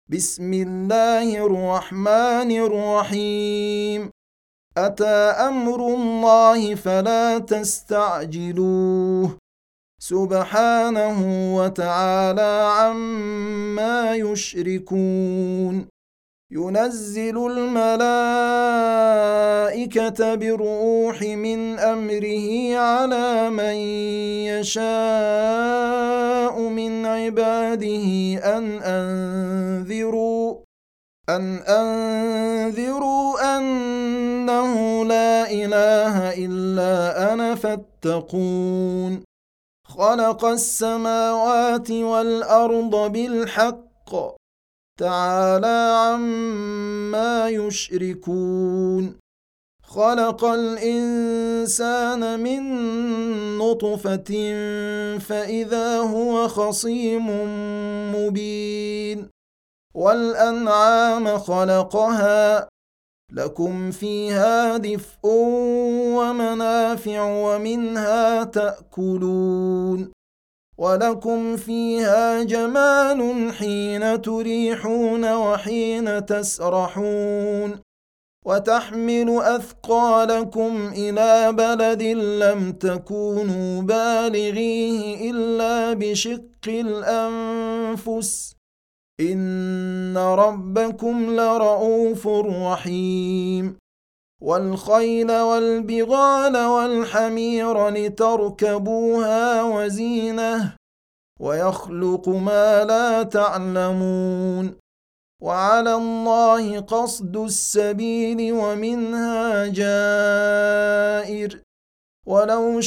بسم الله الرحمن الرحيم. أتى أمر الله فلا تستعجلوه سبحانه وتعالى عما يشركون. ينزل الملائكة بالروح من أمره على من يشاء من عباده أن أنذروا أنه لا إله إلا أنا فاتقون. خلق السماوات والأرض بالحق تعالى عما يشركون. خلق الإنسان من نطفة فإذا هو خصيم مبين. والأنعام خلقها لكم فيها دفء ومنافع ومنها تأكلون. ولكم فيها جمال حين تريحون وحين تسرحون. وتحمل أثقالكم إلى بلد لم تكونوا بالغيه إلا بشق الأنفس إن ربكم لرؤوف رحيم. والخيل والبغال والحمير لتركبوها وزينة ويخلق ما لا تعلمون. وعلى الله قصد السبيل ومنها جائر ولو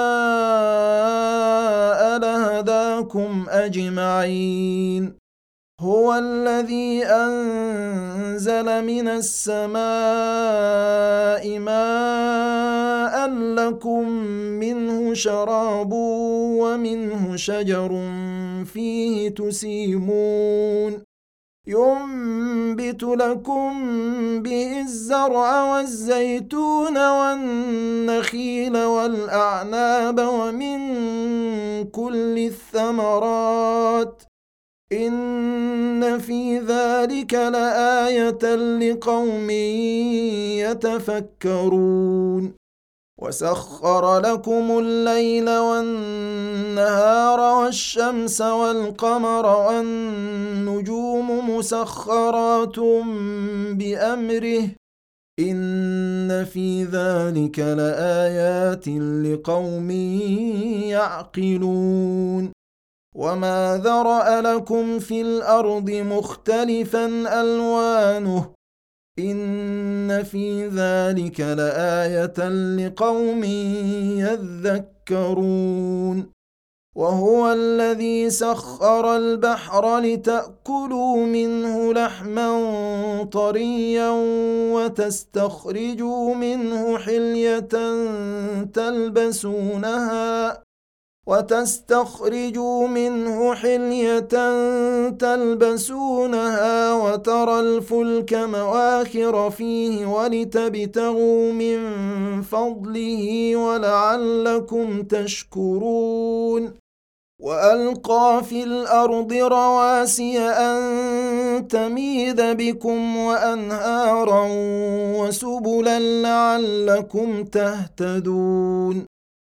شاء لهداكم أجمعين. هو الذي أنزل من السماء ماء لكم منه شراب ومنه شجر فيه تسيمون. ينبت لكم به الزرع والزيتون والنخيل والأعناب ومن كل الثمرات إن في ذلك لآية لقوم يتفكرون. وسخر لكم الليل والنهار والشمس والقمر والنجوم مسخرات بأمره إن في ذلك لآيات لقوم يعقلون. وما ذرأ لكم في الأرض مختلفا ألوانه إن في ذلك لآية لقوم يذكرون. وهو الذي سخر البحر لتأكلوا منه لحما طريا وتستخرجوا منه حلية تلبسونها وترى الفلك مواخر فيه ولتبتغوا من فضله ولعلكم تشكرون. وألقى في الأرض رواسي أن تميد بكم وأنهارا وسبلا لعلكم تهتدون.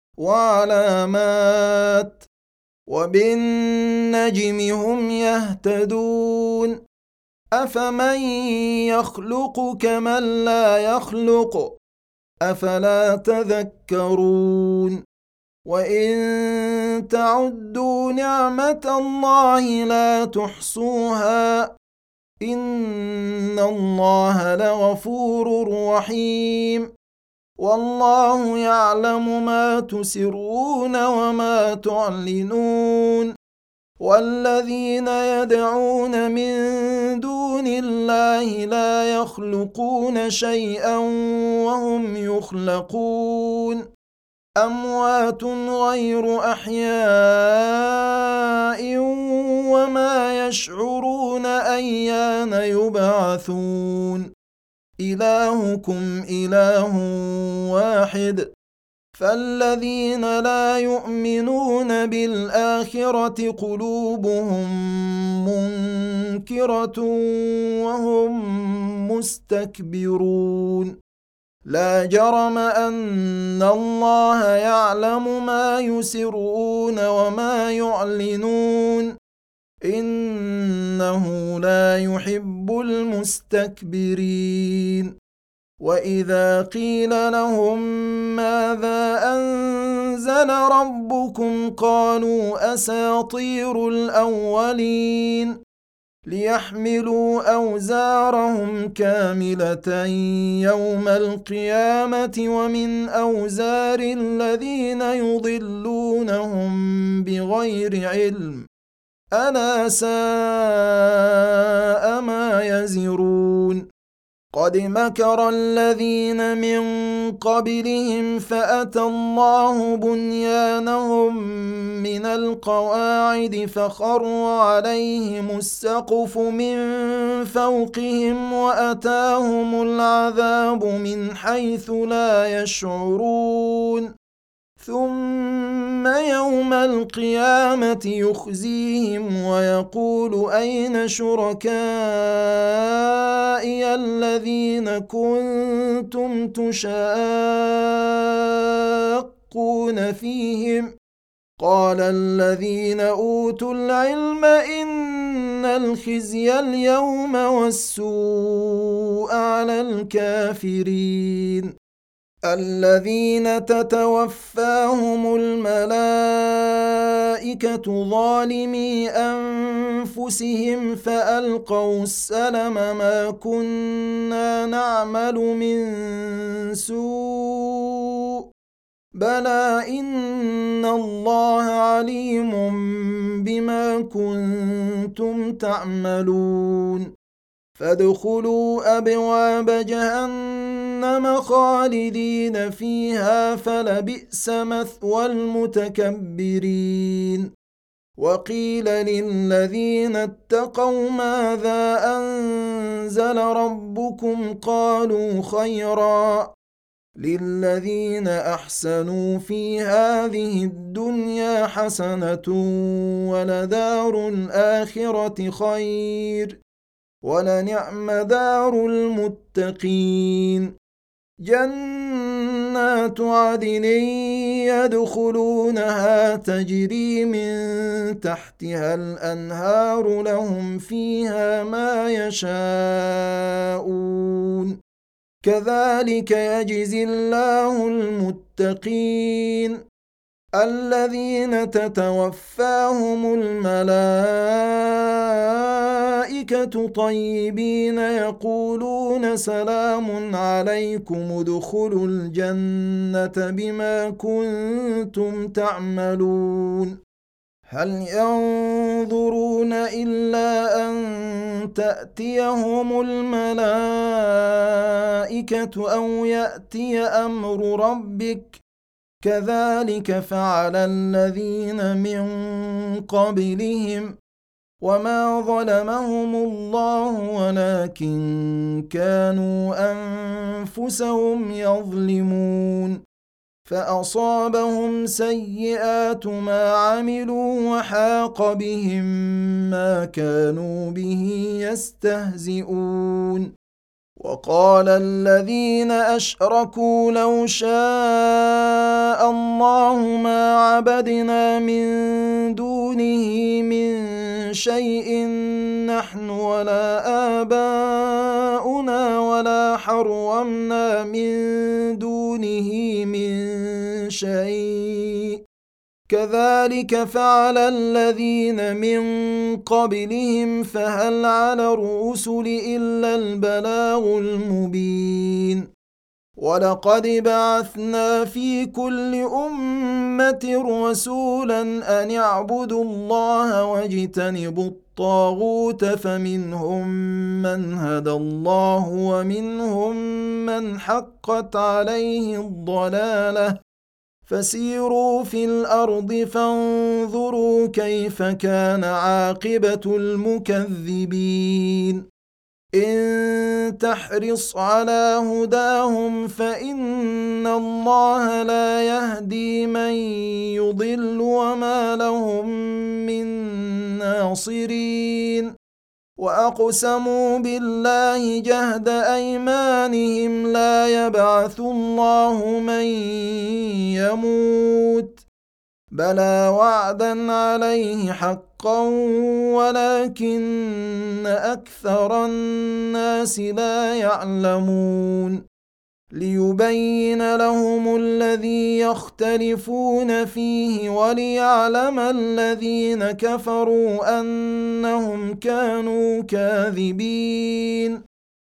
وعلامات وبالنجم هم يهتدون. أفمن يخلق كمن لا يخلق أفلا تذكرون. وإن تعدوا نعمة الله لا تحصوها إن الله لغفور رحيم. والله يعلم ما تسرون وما تعلنون. والذين يدعون من دون الله لا يخلقون شيئا وهم يخلقون. أموات غير أحياء وما يشعرون أيان يبعثون. إلهكم إله واحد فالذين لا يؤمنون بالآخرة قلوبهم تذكرة وهم مستكبرون لا جرم أن الله يعلم ما يسرون وما يعلنون إنه لا يحب المستكبرين وإذا قيل لهم ماذا أنزل ربكم قالوا أساطير الأولين ليحملوا أوزارهم كاملة يوم القيامة ومن أوزار الذين يضلونهم بغير علم ألا ساء ما يزرون قد مكر الذين من قبلهم فأتى الله بنيانهم من القواعد فخر عليهم السقف من فوقهم وأتاهم العذاب من حيث لا يشعرون ثم يوم القيامة يخزيهم ويقول أين شركائي الذين كنتم تشاقون فيهم قال الذين أوتوا العلم إن الخزي اليوم والسوء على الكافرين الذين تتوفاهم الملائكة ظالمي أنفسهم فألقوا السلم ما كنا نعمل من سوء بلى إن الله عليم بما كنتم تعملون فادخلوا أبواب جهنم خالدين فيها فلبئس مثوى المتكبرين وقيل للذين اتقوا ماذا أنزل ربكم قالوا خيرا للذين أحسنوا في هذه الدنيا حسنة ولدار الآخرة خير ولنعم دار المتقين جنات عدن يدخلونها تجري من تحتها الأنهار لهم فيها ما يشاءون كذلك يجزي الله المتقين الذين تتوفاهم الملائكة طيبين يقولون سلام عليكم ادخلوا الجنة بما كنتم تعملون هل ينظرون إلا أن تأتيهم الملائكة أو يأتي أمر ربك كذلك فعل الذين من قبلهم وما ظلمهم الله ولكن كانوا أنفسهم يظلمون فأصابهم سيئات ما عملوا وحاق بهم ما كانوا به يستهزئون وقال الذين أشركوا لو شاء الله ما عبدنا من دونه من شيء نحن ولا آباؤنا ولا حرمنا من دونه من شيء كذلك فعل الذين من قبلهم فهل على الرسل إلا البلاغ المبين ولقد بعثنا في كل أمة رسولا أن اعبدوا الله واجتنبوا الطاغوت فمنهم من هدى الله ومنهم من حقت عليه الضلالة فسيروا في الأرض فانظروا كيف كان عاقبة المكذبين إن تحرص على هداهم فإن الله لا يهدي من يضل وما لهم من ناصرين وأقسموا بالله جهد أيمانهم لا يبعث الله من يموت بلى وعدا عليه حقا ولكن أكثر الناس لا يعلمون ليبين لهم الذي يختلفون فيه وليعلم الذين كفروا أنهم كانوا كاذبين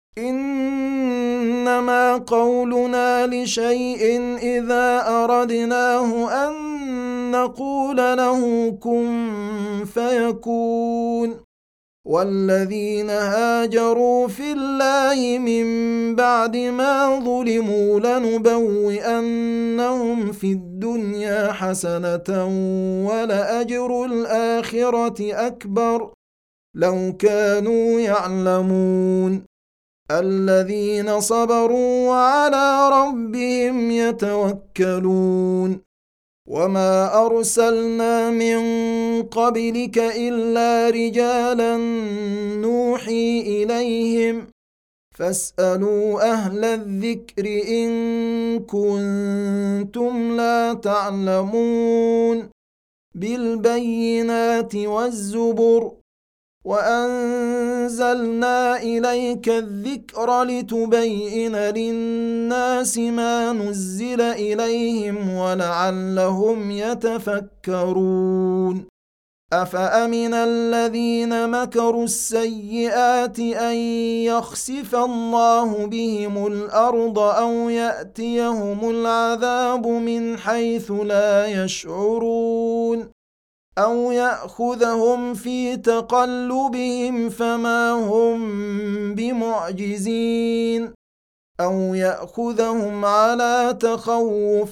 إنما قولنا لشيء إذا أردناه أن نقول له كن فيكون والذين هاجروا في الله من بعد ما ظلموا لنبوئنهم في الدنيا حسنة ولأجر الآخرة أكبر لو كانوا يعلمون الذين صبروا وعلى ربهم يتوكلون وما أرسلنا من قبلك إلا رجالا نوحي إليهم فاسألوا أهل الذكر إن كنتم لا تعلمون بالبينات والزبر وأنزلنا إليك الذكر لتبين للناس ما نزل إليهم ولعلهم يتفكرون أفأمن الذين مكروا السيئات أن يخسف الله بهم الأرض أو يأتيهم العذاب من حيث لا يشعرون أو يأخذهم في تقلبهم فما هم بمعجزين أو يأخذهم على تخوف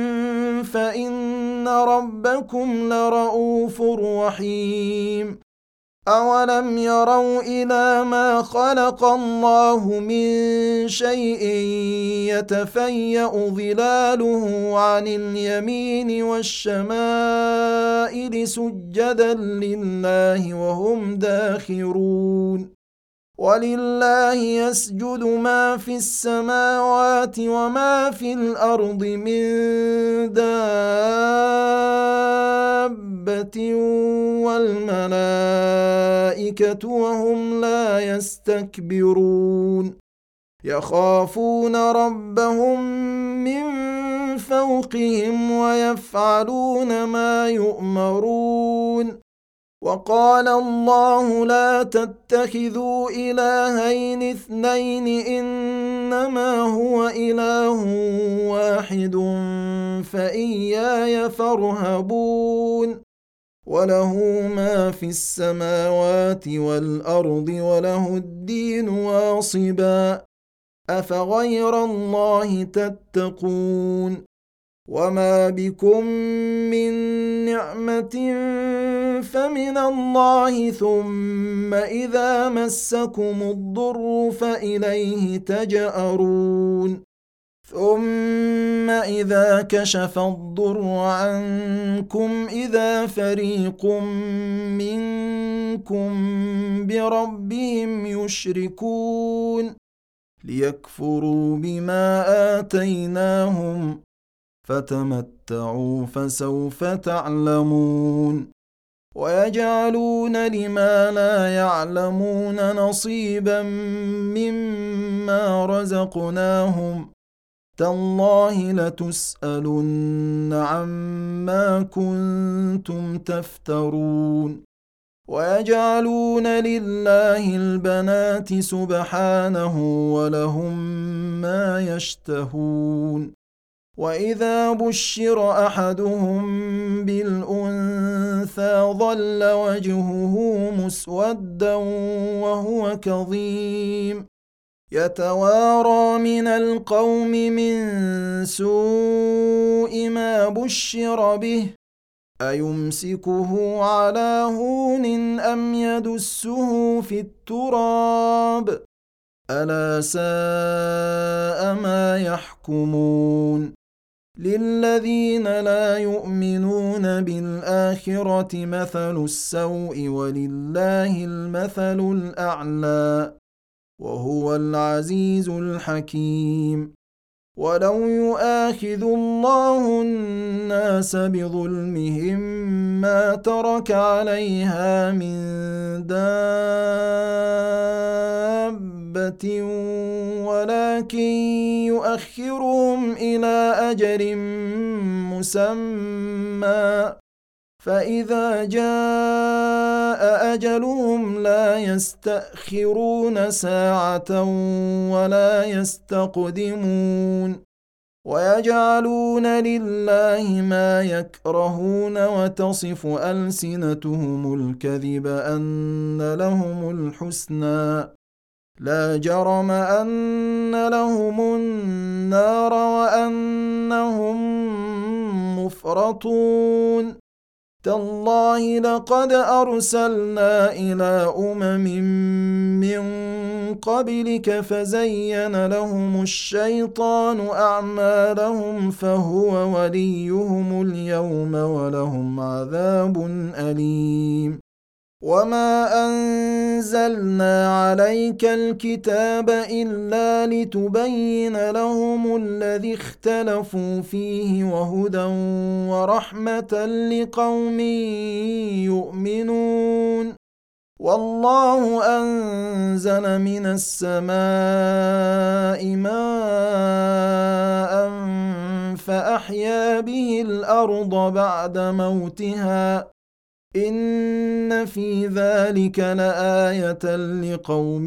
فإن ربكم لرؤوف رحيم أولم يروا إلى ما خلق الله من شيء يتفيأ ظلاله عن اليمين والشمائل سجدا لله وهم داخرون ولله يسجد ما في السماوات وما في الأرض من دابة والملائكة وهم لا يستكبرون يخافون ربهم من فوقهم ويفعلون ما يؤمرون وقال الله لا تتخذوا إلهين اثنين إنما هو إله واحد فإياي فارهبون وله ما في السماوات والأرض وله الدين واصبا أفغير الله تتقون وما بكم من نعمة فمن الله ثم إذا مسكم الضر فإليه تجأرون ثم إذا كشف الضر عنكم إذا فريق منكم بربهم يشركون ليكفروا بما آتيناهم فتمتعوا فسوف تعلمون ويجعلون لما لا يعلمون نصيبا مما رزقناهم تالله لتسألن عما كنتم تفترون ويجعلون لله البنات سبحانه ولهم ما يشتهون وإذا بشر أحدهم بالأنثى ظل وجهه مسودا وهو كظيم يتوارى من القوم من سوء ما بشر به أيمسكه على هون أم يدسه في التراب ألا ساء ما يحكمون للذين لا يؤمنون بالآخرة مثل السوء ولله المثل الأعلى وهو العزيز الحكيم. ولو يؤاخذ الله الناس بظلمهم ما ترك عليها من دابة ولكن يؤخرهم إلى أجل مسمى فإذا جاء أجلهم لا يستأخرون ساعة ولا يستقدمون. ويجعلون لله ما يكرهون وتصف ألسنتهم الكذب أن لهم الحسنى لا جرم أن لهم النار وأنهم مفرطون. تالله لقد أرسلنا إلى من قبلك فزين لهم الشيطان أعمالهم فهو وليهم اليوم ولهم عذاب أليم. وما أنزلنا عليك الكتاب إلا لتبين لهم الذي اختلفوا فيه وهدى ورحمة لقوم يؤمنون. والله أنزل من السماء ماء فأحيا به الأرض بعد موتها إن في ذلك لآية لقوم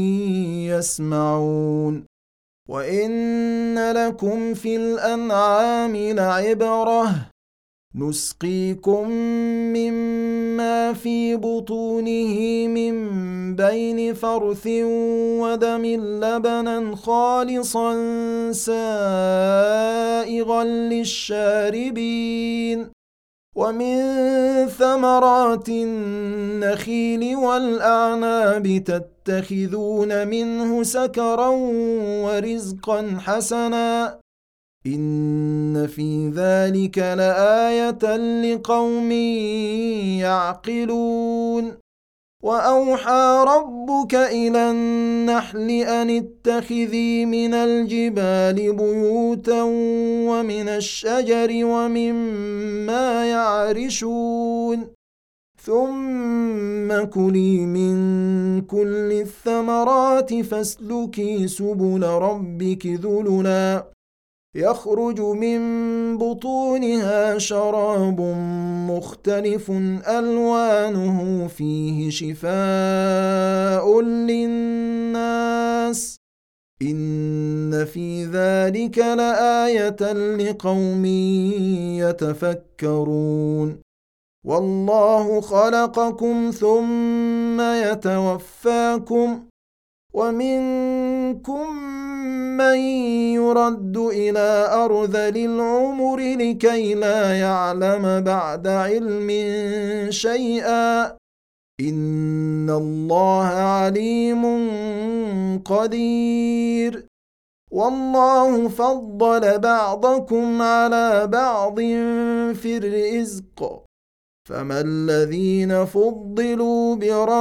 يسمعون. وإن لكم في الأنعام لعبرة نسقيكم مما في بطونه من بين فرث ودم لبنا خالصا سائغا للشاربين ومن ثمرات النخيل والأعناب تتخذون منه سكرا ورزقا حسنا إن في ذلك لآية لقوم يعقلون. وأوحى ربك إلى النحل أن اتخذي من الجبال بيوتا ومن الشجر ومما يعرشون ثم كلي من كل الثمرات فاسلكي سبل ربك ذللا يخرج من بطونها شراب مختلف ألوانه فيه شفاء للناس إن في ذلك لآية لقوم يتفكرون. والله خلقكم ثم يتوفاكم ومنكم من يرد إلى أرذل العمر لكي لا يعلم بعد علم شيئا إن الله عليم قدير. والله فضل بعضكم على بعض في الرزق فما الذين فضلوا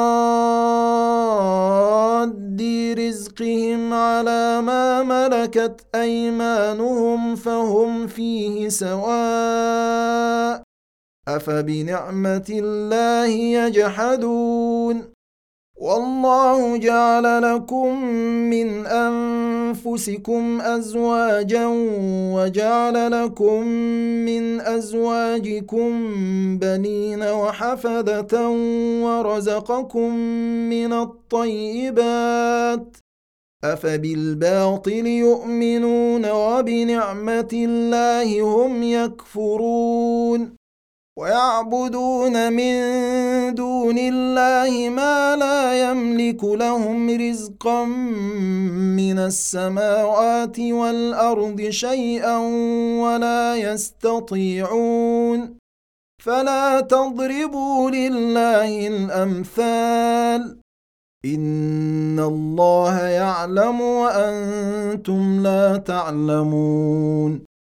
براد رزقهم على ما ملكت أيمانهم فهم فيه سواء أفبنعمة الله يجحدون. والله جعل لكم من أنفسكم أزواجا وجعل لكم من أزواجكم بنين وحفدة ورزقكم من الطيبات أفبالباطل يؤمنون وبنعمة الله هم يكفرون. ويعبدون من دون الله ما لا يملك لهم رزقا من السماوات والأرض شيئا ولا يستطيعون فلا تضربوا لله الأمثال إن الله يعلم وأنتم لا تعلمون.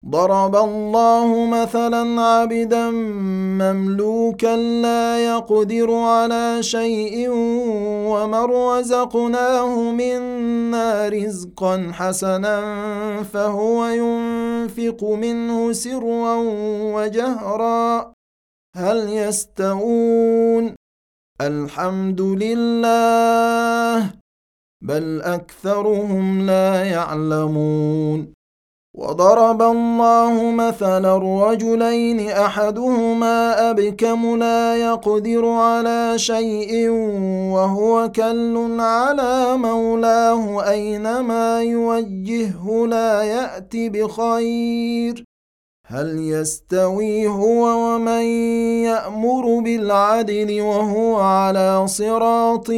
ضرب الله مثلا عبدا مملوكا لا يقدر على شيء ومن رزقناه منا رزقا حسنا فهو ينفق منه سرا وجهرا هل يستوون الحمد لله بل أكثرهم لا يعلمون وضرب الله مثلا الرجلين أحدهما أبكم لا يقدر على شيء وهو كل على مولاه أينما يوجهه لا يأت بخير هل يستوي هو ومن يأمر بالعدل وهو على صراط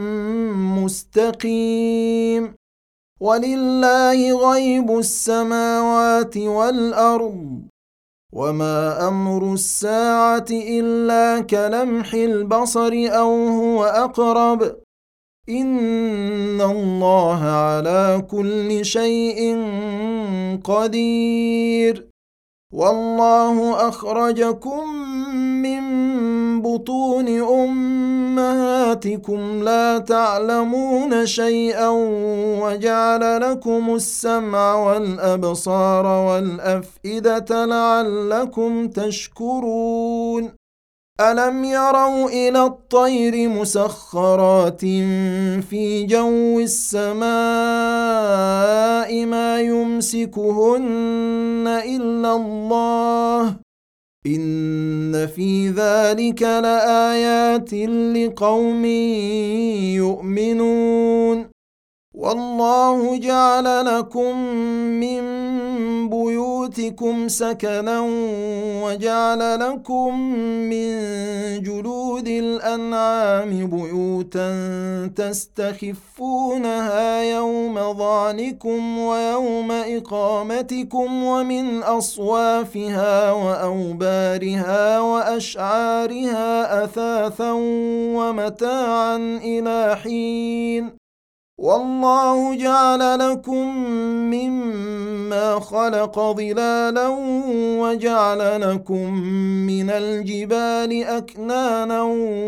مستقيم ولله غيب السماوات والأرض وما أمر الساعة إلا كلمح البصر أو هو أقرب إن الله على كل شيء قدير والله أخرجكم من بطون أمهاتكم لا تعلمون شيئا وجعل لكم السمع والأبصار والأفئدة لعلكم تشكرون ألم يروا إلى الطير مسخرات في جو السماء ما يمسكهن إلا الله إن في ذلك لآيات لقوم يؤمنون والله جعل لكم من بيوتكم سكنا وجعل لكم من جلود الأنعام بيوتا تستخفونها يوم ظعنكم ويوم إقامتكم ومن أصوافها وأوبارها وأشعارها أثاثا ومتاعا إلى حين والله جعل لكم مما خلق ظلالا وجعل لكم من الجبال أكنانا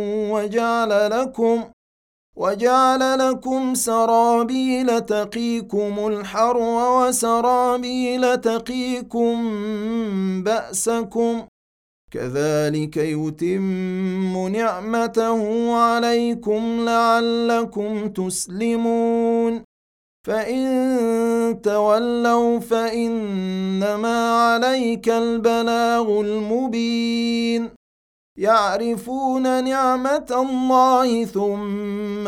وجعل لكم سرابيل تقيكم الحر وسرابيل تقيكم بأسكم كذلك يتم نعمته عليكم لعلكم تسلمون فإن تولوا فإنما عليك البلاغ المبين يعرفون نعمة الله ثم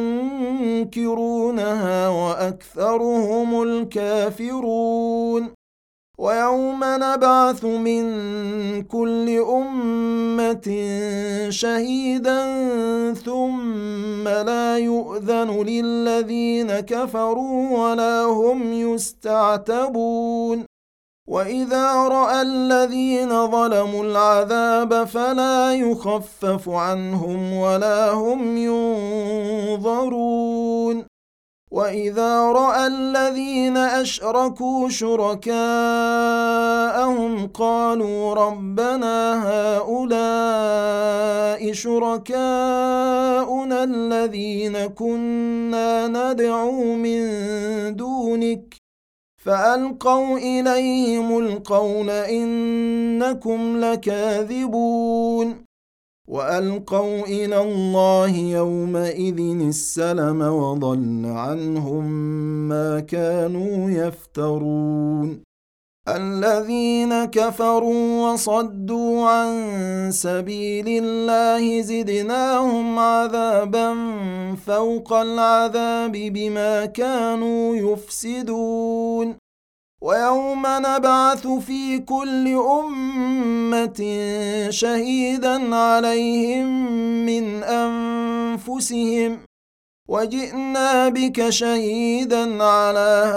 ينكرونها وأكثرهم الكافرون ويوم نبعث من كل أمة شهيدا ثم لا يؤذن للذين كفروا ولا هم يستعتبون وإذا رأى الذين ظلموا العذاب فلا يخفف عنهم ولا هم ينظرون وإذا رأى الذين أشركوا شركاءهم قالوا ربنا هؤلاء شركاؤنا الذين كنا ندعو من دونك فألقوا إليهم القول إنكم لكاذبون وألقوا إلى الله يومئذ السلم وضل عنهم ما كانوا يفترون الذين كفروا وصدوا عن سبيل الله زدناهم عذابا فوق العذاب بما كانوا يفسدون ويوم نبعث في كل أمة شهيدا عليهم من أنفسهم وجئنا بك شهيدا على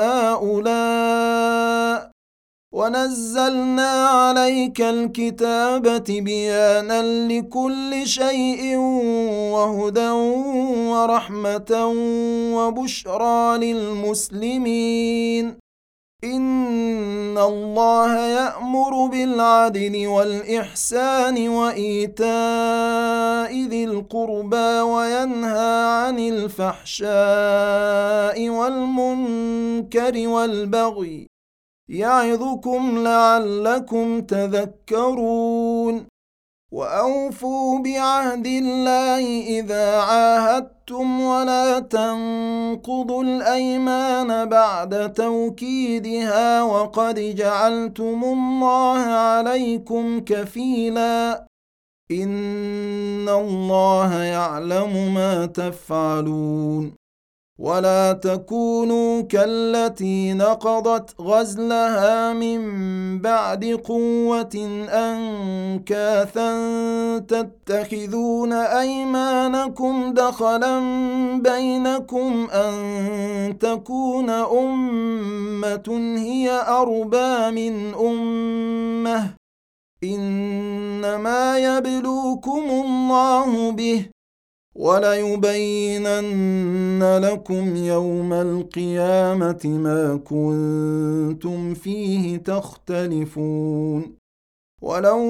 هؤلاء ونزلنا عليك الكتاب تبيانا لكل شيء وهدى ورحمة وبشرى للمسلمين إن الله يأمر بالعدل والإحسان وإيتاء ذي القربى وينهى عن الفحشاء والمنكر والبغي يعظكم لعلكم تذكرون وأوفوا بعهد الله إذا عاهدتم ولا تنقضوا الأيمان بعد توكيدها وقد جعلتم الله عليكم كفيلا إن الله يعلم ما تفعلون ولا تكونوا كالتي نقضت غزلها من بعد قوة أنكاثا تتخذون أيمانكم دخلا بينكم أن تكون أمة هي أربى من أمة إنما يبلوكم الله به وليبينن لكم يوم القيامة ما كنتم فيه تختلفون ولو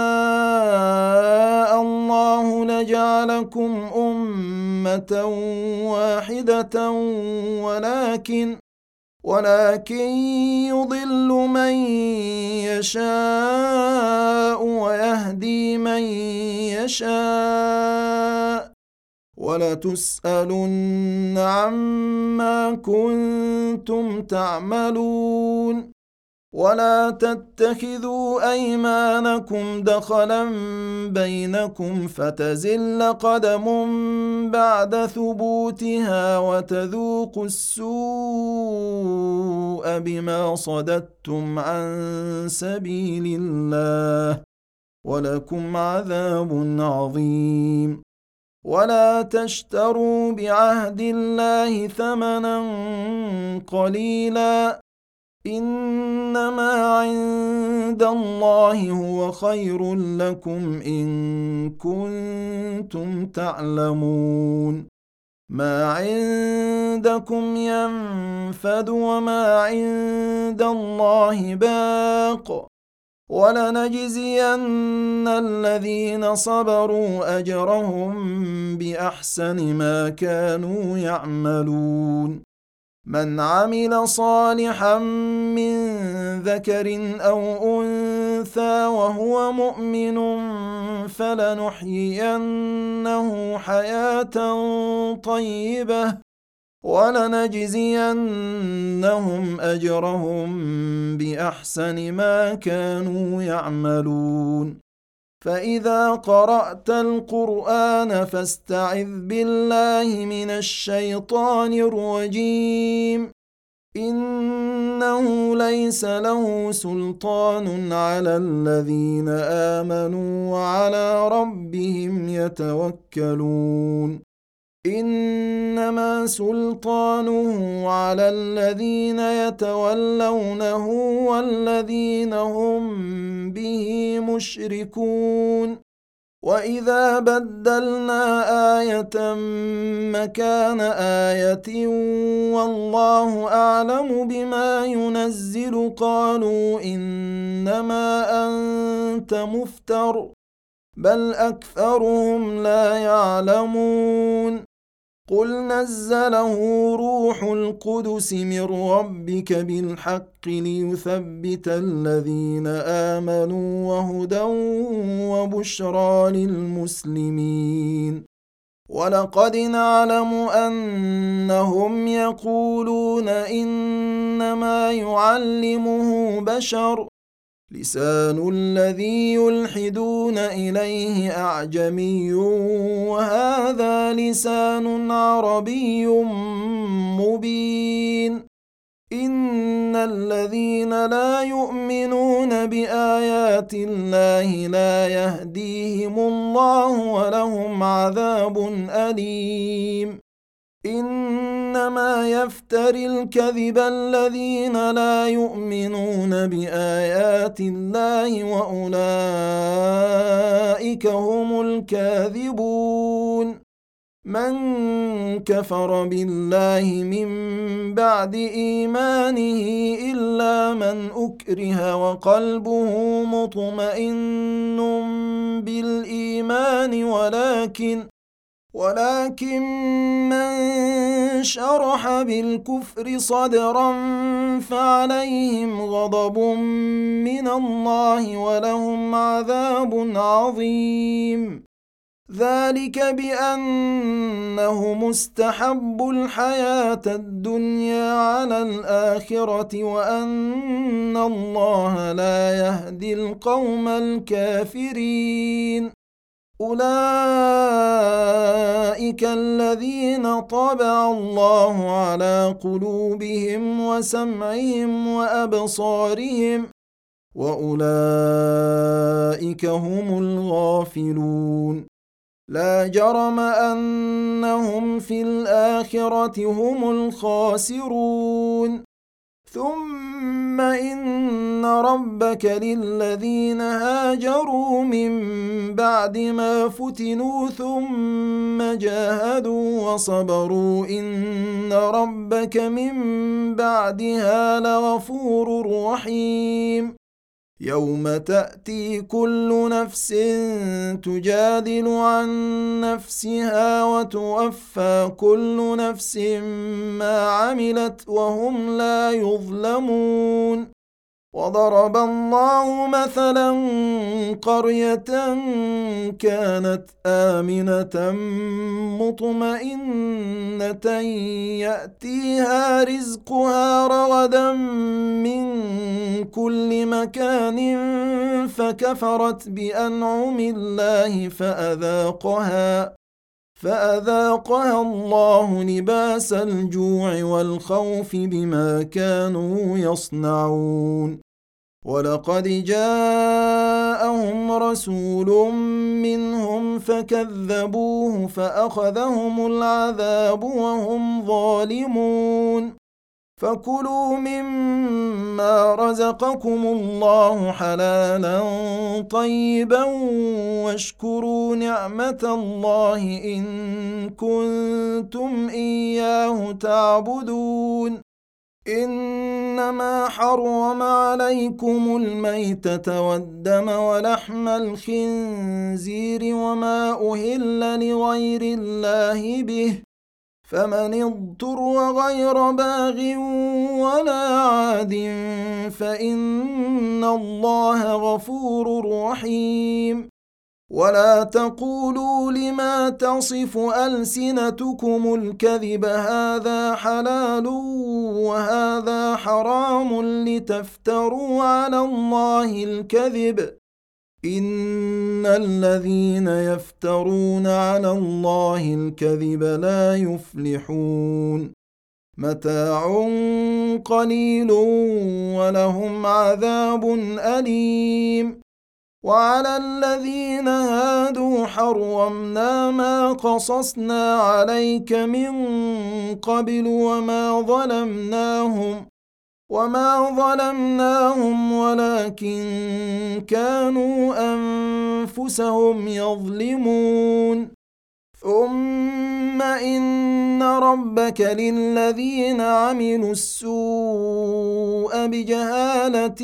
شاء الله لجعلكم أمة واحدة ولكن يضل من يشاء ويهدي من يشاء ولتسألن عما كنتم تعملون ولا تتخذوا أيمانكم دخلا بينكم فتزل قدم بعد ثبوتها وتذوقوا السوء بما صددتم عن سبيل الله ولكم عذاب عظيم ولا تشتروا بعهد الله ثمنا قليلا إنما عند الله هو خير لكم إن كنتم تعلمون ما عندكم ينفد وما عند الله باق ولنجزين الذين صبروا أجرهم بأحسن ما كانوا يعملون من عمل صالحا من ذكر أو أنثى وهو مؤمن فلنحيينه حياة طيبة ولنجزينهم أجرهم بأحسن ما كانوا يعملون فإذا قرأت القرآن فاستعذ بالله من الشيطان الرجيم إنه ليس له سلطان على الذين آمنوا وعلى ربهم يتوكلون إنما سلطانه على الذين يتولونه والذين هم به مشركون وإذا بدلنا آية مكان آية والله أعلم بما ينزل قالوا إنما أنت مفتر بل أكثرهم لا يعلمون قل نزله روح القدس من ربك بالحق ليثبت الذين آمنوا وهدى وبشرى للمسلمين ولقد نعلم أنهم يقولون إنما يعلمه بشر لسان الذي يلحدون إليه أعجمي وهذا لسان عربي مبين إن الذين لا يؤمنون بآيات الله لا يهديهم الله ولهم عذاب أليم إنما يفتري الكذب الذين لا يؤمنون بآيات الله وأولئك هم الكاذبون من كفر بالله من بعد إيمانه إلا من أكره وقلبه مطمئن بالإيمان ولكن من شرح بالكفر صدرا فعليهم غضب من الله ولهم عذاب عظيم. ذلك بأنهم استحبوا الحياة الدنيا على الآخرة وأن الله لا يهدي القوم الكافرين. أولئك الذين طبع الله على قلوبهم وسمعهم وأبصارهم وأولئك هم الغافلون. لا جرم أنهم في الآخرة هم الخاسرون. ثم إن ربك للذين هاجروا من بعد ما فتنوا ثم جاهدوا وصبروا إن ربك من بعدها لغفور رحيم. يوم تأتي كل نفس تجادل عن نفسها وتوفى كل نفس ما عملت وهم لا يظلمون. وضرب الله مثلا قرية كانت آمنة مطمئنة يأتيها رزقها رغدا من كل مكان فكفرت بأنعم الله فأذاقها الله لباس الجوع والخوف بما كانوا يصنعون. ولقد جاءهم رسول منهم فكذبوه فأخذهم العذاب وهم ظالمون. فكلوا مما رزقكم الله حلالا طيبا واشكروا نعمة الله إن كنتم إياه تعبدون. إنما حرم عليكم الميتة والدم ولحم الخنزير وما أهل لغير الله به فمن اضطر غير باغ ولا عاد فإن الله غفور رحيم. ولا تقولوا لما تصف ألسنتكم الكذب هذا حلال وهذا حرام لتفتروا على الله الكذب. إن الذين يفترون على الله الكذب لا يفلحون. متاع قليل ولهم عذاب أليم. وعلى الذين هادوا حرمنا ما قصصنا عليك من قبل وما ظلمناهم ولكن كانوا أنفسهم يظلمون. ثم إن ربك للذين عملوا السوء بجهالة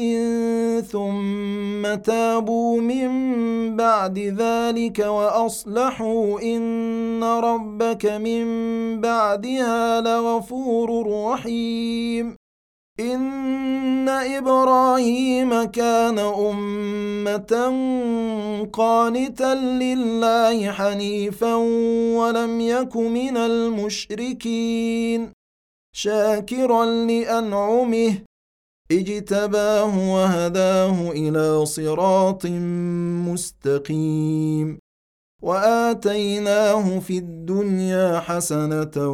ثم تابوا من بعد ذلك وأصلحوا إن ربك من بعدها لغفور رحيم. إن إبراهيم كان أمة قانتا لله حنيفا ولم يك من المشركين شاكرا لأنعمه اجتباه وهداه إلى صراط مستقيم. وآتيناه في الدنيا حسنة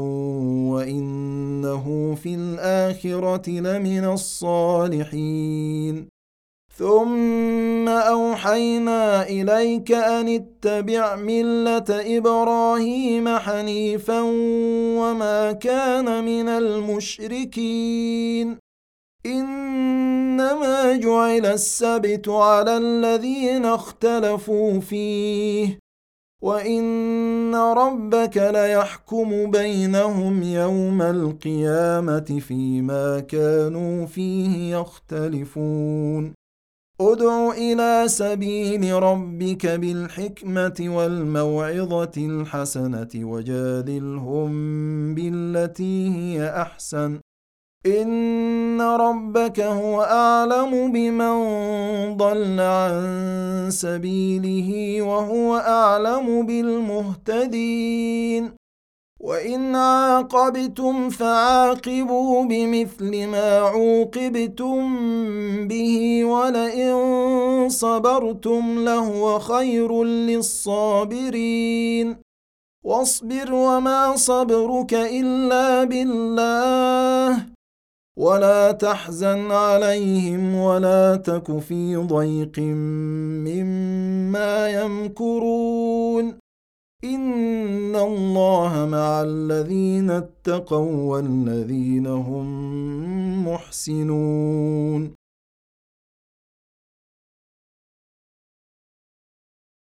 وإنه في الآخرة لمن الصالحين. ثم أوحينا إليك أن اتبع ملة إبراهيم حنيفا وما كان من المشركين. إنما جعل السبت على الذين اختلفوا فيه وإن ربك ليحكم بينهم يوم القيامة فيما كانوا فيه يختلفون ادع إلى سبيل ربك بالحكمة والموعظة الحسنة وجادلهم بالتي هي أحسن إن ربك هو أعلم بمن ضل عن سبيله وهو أعلم بالمهتدين وإن عاقبتم فعاقبوا بمثل ما عوقبتم به ولئن صبرتم لهو خير للصابرين واصبر وما صبرك إلا بالله ولا تحزن عليهم ولا تك في ضيق مما يمكرون إن الله مع الذين اتقوا والذين هم محسنون